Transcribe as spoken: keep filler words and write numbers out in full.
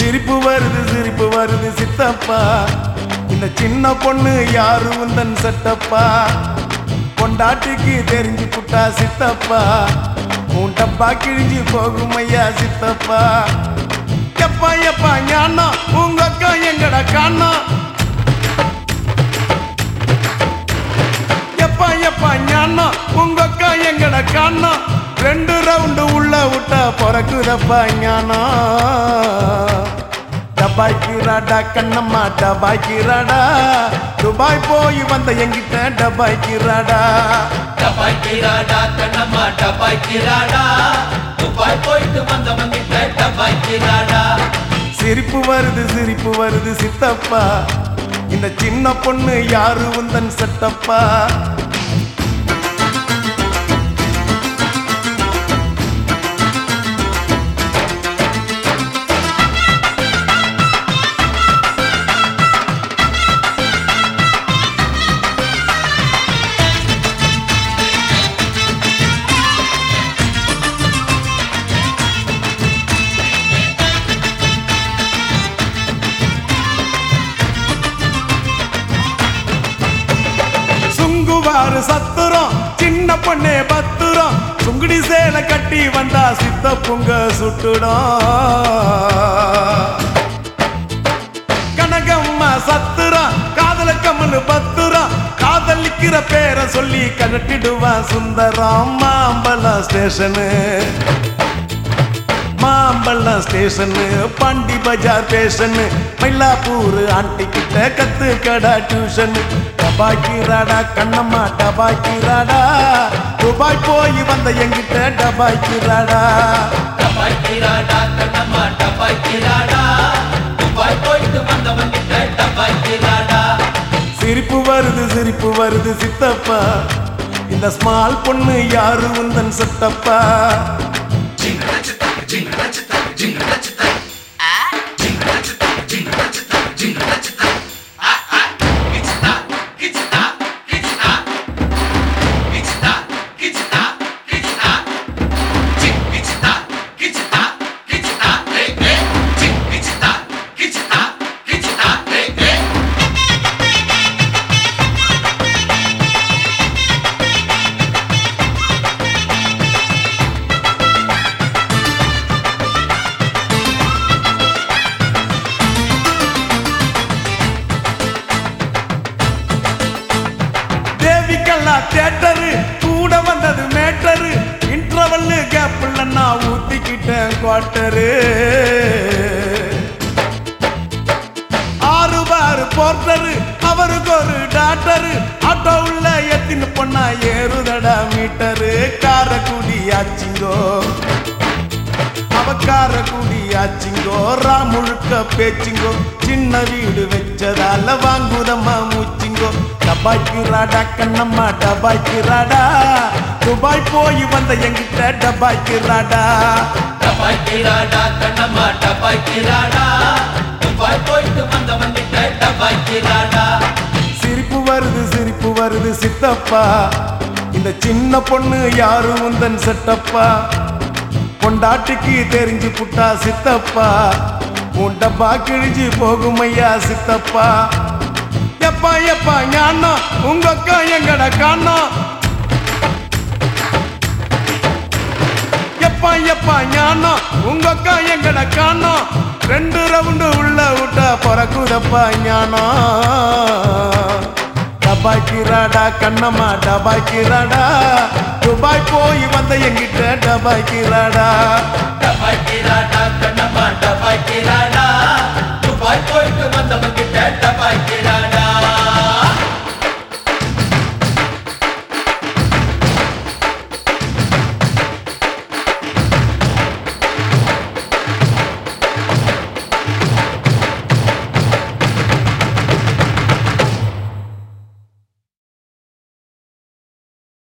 சிரிப்பு வருது சிரிப்பு வருது சித்தப்பா, இந்த சின்ன பொண்ணு யாரு உந்தன் சட்டப்பா. பொண்டாட்டிக்கு தெரிஞ்சு புட்டா சித்தப்பா, உன் டப்பா கிழிஞ்சு போகும் ஐயா சித்தப்பா. எப்பா எப்பா ஞானா உங்க அக்கா எங்கடா காணா. எப்பா எப்பா ஞானா உங்க அக்கா எங்கடா காணா. ரெண்டு ரவுண்டு உள்ள விட்டா பிறக்குதப்பா ஞானா. டபாய்க்கிறாடா கண்ணம்மா டபாய்க்கிறாடா, துபாய் போய் வந்த எங்கிட்ட டபாய்க்கிறாடா. டபாய்க்கிறாடா கண்ணம்மா டபாய்க்கிறாடா, துபாய் போயிட்டு வந்தவங்கிட்ட டபாய்க்கிறாடா. சிரிப்பு வருது சிரிப்பு வருது சித்தப்பா, இந்த சின்ன பொண்ணு யாரு உந்தன் சட்டப்பா. சுங்குவாரு சத்துரம் சின்ன பொண்ணே பத்துரம், சுங்குடி சேலை கட்டி வந்தா சித்த பொங்க சுட்டுடும். கனகம்மா சத்துரம் காதல கம்மனு பத்துரம், காதலிக்கிற பேரை சொல்லி கழட்டிடுவான் சுந்தரம். மாம்பழம் ஸ்டேஷனு மாம்பழம் station, Pondy Bazaar fashion, Mylapore aunty கிட்ட கத்து கடா டியூஷனு. டபாய்க்கிறாடா கண்ணம்மா டபாய்க்கிறாடா, துபாய் போய் வந்த எங்கிட்ட டபாய்க்கிறாடா. டபாய்க்கிறாடா கண்ணம்மா டபாய்க்கிறாடா, துபாய் போயிட்டு வந்தவங்கிட்ட டபாய்க்கிறாடா. சிரிப்பு வருது சிரிப்பு வருது சித்தப்பா, இந்த ஸ்மால் பொண்ணு யாரு உந்தன் சட்டப்பா. தியேட்டரு கூட வந்தது மேட்டரு, இன்டர்வல் கேப்ல நான் ஊத்திக்கிட்டேன் குவார்டரு. ஆறு பாரு போர்ட்டரு அவருக்கு ஒரு டாக்டரு, ஆட்டோ உள்ள எத்தின்னு பொண்ணா ஏறுதடா மீட்டரு. காரக்குடி ஆச்சிங்கோ அவக்கார குடி ஆச்சிங்கோ, ராமுழுக்க பேச்சிங்கோ, சின்ன வீடு வச்சதால வாங்குதம்மா மூச்சிங்கோ. டபாய்க்கிறாடா கண்ணம்மா டபாய்க்கிறாடா, துபாய் போய் வந்த எங்கிட்ட டபாய்க்கிறாடா. டபாய்க்கிறாடா கண்ணம்மா டபாய்க்கிறாடா, துபாய் போயிட்டு வந்தவங்கிட்ட டபாய்க்கிறாடா. சிரிப்பு வருது சிரிப்பு வருது சித்தப்பா, இந்த சின்ன பொண்ணு யாரு உந்தன் சட்டப்பா. பொண்டாட்டிக்கு தெரிஞ்சு புட்டா சித்தப்பா, உன் டப்பா கிழிஞ்சு போகும் ஐயா சித்தப்பா. எப்பா எப்பா ஞானா உங்க அக்கா எங்கடா காணா. எப்பா எப்பா ஞானா உங்க அக்கா எங்கடா காணா. ரெண்டு ரவுண்டு உள்ள விட்டா பிறக்குதப்பா ஞானா. டபாய்க்கிறாடா கண்ணம்மா டபாய்க்கிறாடா, துபாய் போய் வந்த எங்கிட்ட டபாய்க்கிறாடா. டபாய்க்கிறாடா கண்ணம்மா டபாய்க்கிறாடா, துபாய் போயிட்டு வந்தவங்கிட்ட